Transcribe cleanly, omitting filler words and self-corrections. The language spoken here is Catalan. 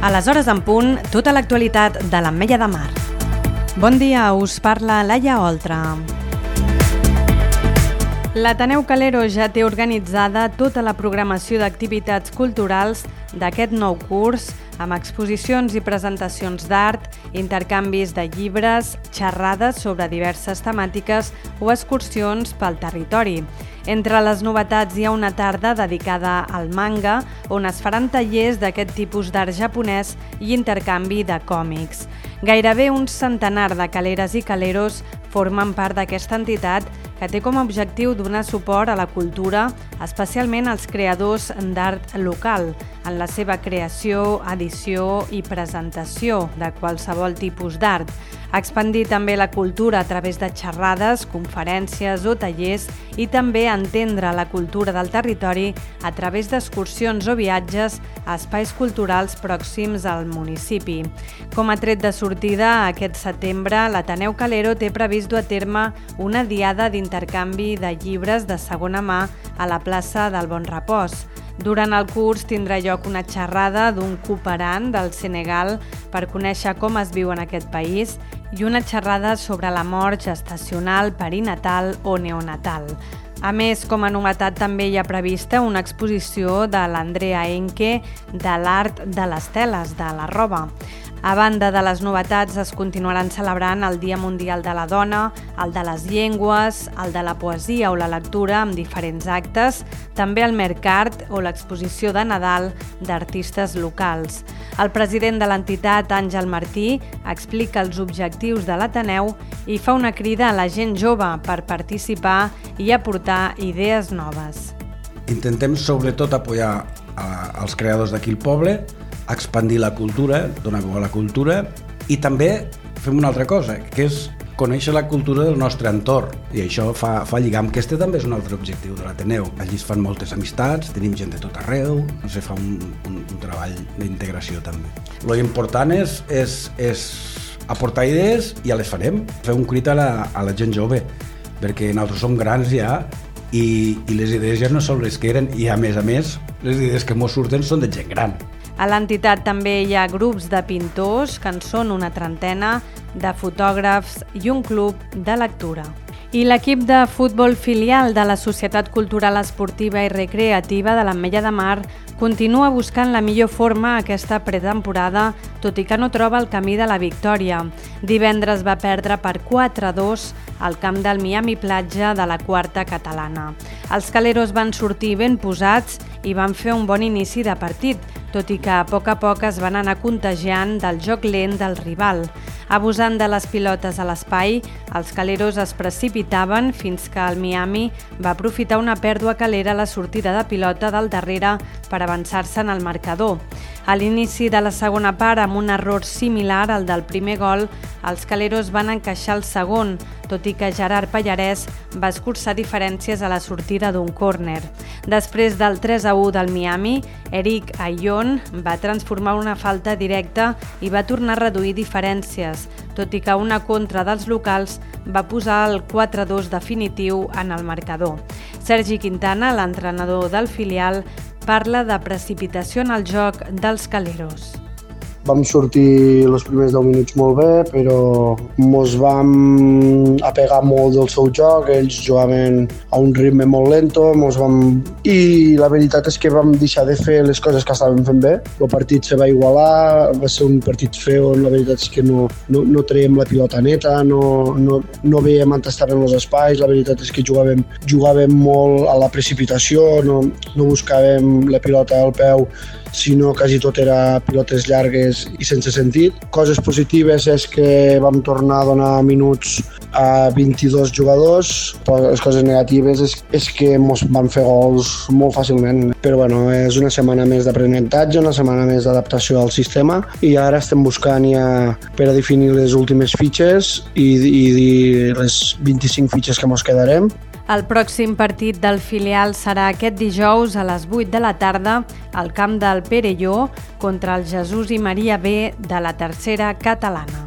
A les hores en punt, tota l'actualitat de l'Ametlla de Mar. Bon dia, us parla Laia Oltra. L'Ateneu Calero ja té organitzada tota la programació d'activitats culturals d'aquest nou curs, amb exposicions i presentacions d'art, intercanvis de llibres, xerrades sobre diverses temàtiques o excursions pel territori. Entre les novetats hi ha una tarda dedicada al manga, on es faran tallers d'aquest tipus d'art japonès i intercanvi de còmics. Gairebé un centenar de caleres i caleros formen part d'aquesta entitat que té com a objectiu donar suport a la cultura, especialment als creadors d'art local, en la seva creació, edició i presentació de qualsevol tipus d'art. Expandir també la cultura a través de xerrades, conferències o tallers i també entendre la cultura del territori a través d'excursions o viatges a espais culturals pròxims al municipi. Com a tret de sortida, aquest setembre, l'Ateneu Calero té previst dur a terme una diada d'intercanvi de llibres de segona mà a la plaça del Bon Repòs. Durant el curs tindrà lloc una xerrada d'un cooperant del Senegal per conèixer com es viu en aquest país i una xerrada sobre la mort gestacional, perinatal o neonatal. A més, com a novetat també hi ha prevista una exposició de l'Andrea Enque de l'art de les teles, de la roba. A banda de les novetats, es continuaran celebrant el Dia Mundial de la Dona, el de les Llengües, el de la poesia o la lectura amb diferents actes, també el Mercat o l'exposició de Nadal d'artistes locals. El president de l'entitat, Àngel Martí, explica els objectius de l'Ateneu i fa una crida a la gent jove per participar i aportar idees noves. Intentem sobretot apoyar els creadors d'aquí al poble, expandir la cultura, donar veu a la cultura i també fem una altra cosa, que és conèixer la cultura del nostre entorn i això fa lligam, que este també és un altre objectiu de l'Ateneu. Allí es fan moltes amistats, tenim gent de tot arreu, fa un treball d'integració també. Lo important és aportar idees i ja les farem, fer un crit a la gent jove, perquè nosaltres som grans ja i les idees ja no són les que eren i a més les idees que mos surten són de gent gran. A l'entitat també hi ha grups de pintors, que en són una trentena, de fotògrafs i un club de lectura. I l'equip de futbol filial de la Societat Cultural Esportiva i Recreativa de l'Ametlla de Mar continua buscant la millor forma aquesta pretemporada, tot i que no troba el camí de la victòria. Divendres va perdre per 4-2 al camp del Miami Platja de la quarta catalana. Els caleros van sortir ben posats i van fer un bon inici de partit, tot i que a poc es van anar contagiant del joc lent del rival. Abusant de les pilotes a l'espai, els caleros es precipitaven fins que el Miami va aprofitar una pèrdua calera a la sortida de pilota del darrere per avançar-se en el marcador. A l'inici de la segona part, amb un error similar al del primer gol, els caleros van encaixar el segon, tot i que Gerard Pallarès va escurçar diferències a la sortida d'un córner. Després del 3-1 del Miami, Eric Ayllón va transformar una falta directa i va tornar a reduir diferències, tot i que una contra dels locals va posar el 4-2 definitiu en el marcador. Sergi Quintana, l'entrenador del filial, parla de precipitació en el joc dels caleros. Vam sortir els primers 10 minuts molt bé, però mos vam apegar molt del seu joc, ells jugaven a un ritme molt lento, i la veritat és que vam deixar de fer les coses que estàvem fent bé. El partit se va igualar, va ser un partit feo, la veritat és que no traiem la pilota neta, no veiem on estaven els espais, la veritat és que jugàvem molt a la precipitació, no buscàvem la pilota al peu, sinó quasi tot era pilotes llargues i sense sentit. Coses positives és que vam tornar a donar minuts a 22 jugadors, però les coses negatives és que ens van fer gols molt fàcilment. Però bueno, és una setmana més d'aprenentatge, una setmana més d'adaptació al sistema i ara estem buscant ja per a definir les últimes fitxes i les 25 fitxes que ens quedarem. El pròxim partit del filial serà aquest dijous a les 8 de la tarda al camp del Perelló contra el Jesús i Maria B de la tercera catalana.